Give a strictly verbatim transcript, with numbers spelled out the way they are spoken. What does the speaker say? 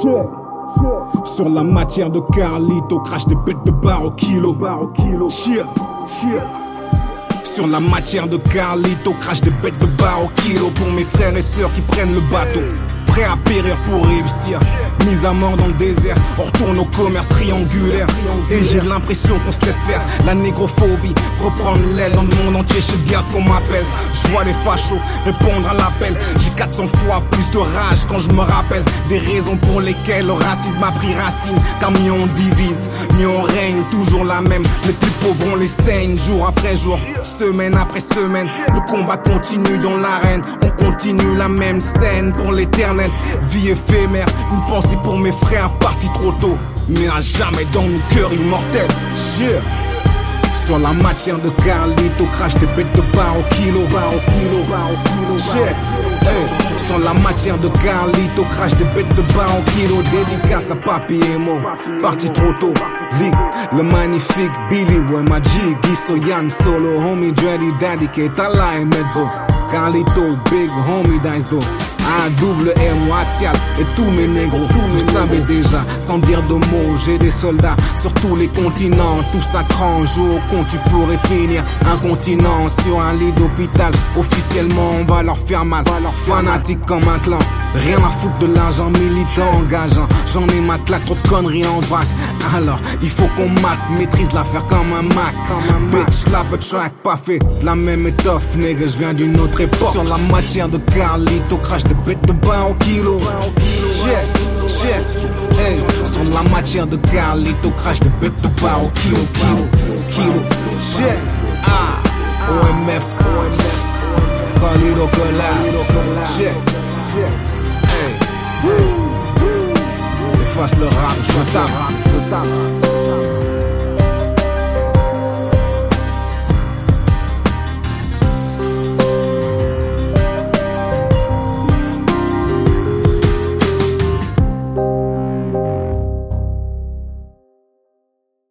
Sur la matière de Carlito, crache des bêtes de bar au kilo. Cheer. Sur la matière de Carlito, crache des bêtes de bar au kilo. Pour mes frères et sœurs qui prennent le bateau, prêts à périr pour réussir. Mise à mort dans le désert, on retourne au commerce triangulaire. Et j'ai l'impression qu'on se laisse faire. La négrophobie reprendre l'aile dans le monde entier. Chez Gaz qu'on m'appelle. Je vois les fachos répondre à l'appel. J'ai quatre cents fois plus de rage quand je me rappelle des raisons pour lesquelles le racisme a pris racine. Car mieux on divise, mieux on règne, toujours la même. Les plus pauvres on les saigne jour après jour, semaine après semaine. Le combat continue dans l'arène. On continue la même scène pour l'éternel. Vie éphémère, une pensée pour mes frères partis trop tôt, mais à jamais dans nos cœurs immortels. Yeah. Sur la matière de Carlito, crache des bêtes de bar au kilo. Yeah. Hey. Sur la matière de Carlito, crache des bêtes de bar au kilo. Dédicace à Papi et Mo, parti trop tôt. Lee, le magnifique Billy, ouais ma G, Guiso, Yann, Solo, homie, Dreddy, Daddy, qui est à la et mezzo. Carlito, big homie, dice do. Un double M axial et tous mes négros, vous savez déjà, sans dire de mots, j'ai des soldats sur tous les continents, tous à cran, jour au compte, tu pourrais finir un continent sur un lit d'hôpital. Officiellement, on va leur faire mal, fanatiques comme un clan, rien à foutre de l'argent, militant, engageant. J'en ai ma claque, trop de conneries en vrac. Alors, il faut qu'on mate, maîtrise l'affaire comme un Mac. Bitch, slap a track, pas fait de la même étoffe, nigga, je viens d'une autre époque. Sur la matière de Carlito, crache des bêtes de bar au kilo. Check, check, hey. Sur la matière de Carlito, crache des bêtes de bar au kilo, kilo, kilo. Check, ah, O M F, Carlito collab. Check, hey. Efface le rap, je tape.